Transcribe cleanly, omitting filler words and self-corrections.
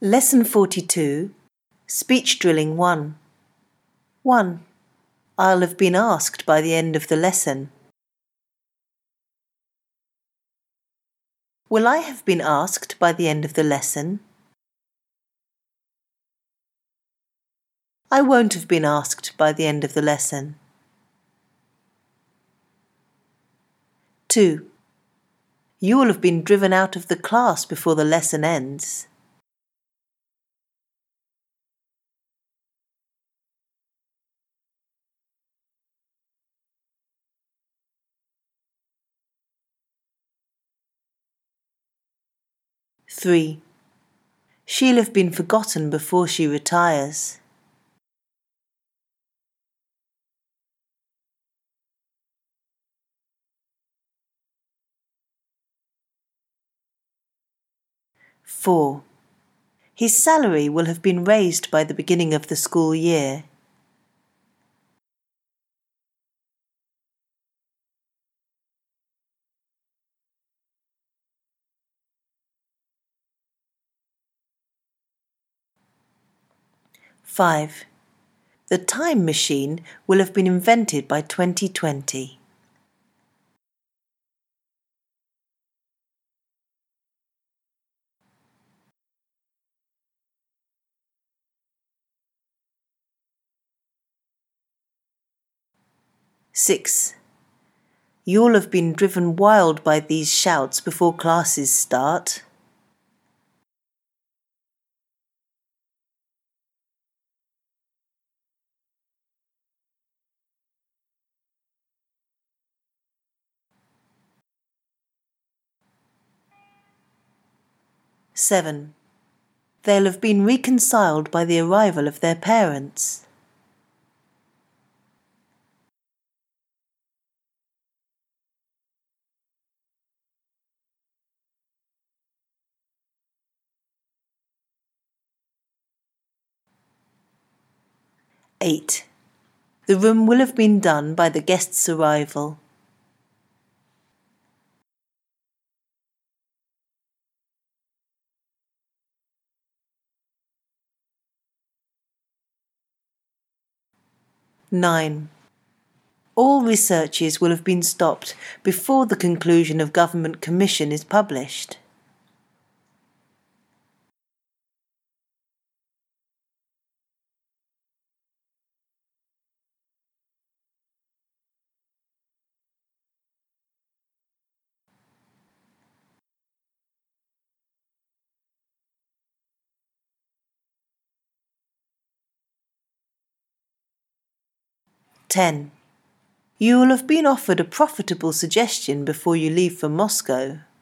Lesson 42, Speech Drilling 1. 1. I'll have been asked by the end of the lesson. Will I have been asked by the end of the lesson? I won't have been asked by the end of the lesson. 2. You will have been driven out of the class before the lesson ends. Three. She'll have been forgotten before she retires. Four. His salary will have been raised by the beginning of the school year. Five. The time machine will have been invented by 2020. Six. You'll have been driven wild by these shouts before classes start. Seven. They'll have been reconciled by the arrival of their parents. Eight. The room will have been done by the guest's arrival. Nine. All researches will have been stopped before the conclusion of Government Commission is published. Ten. You will have been offered a profitable suggestion before you leave for Moscow.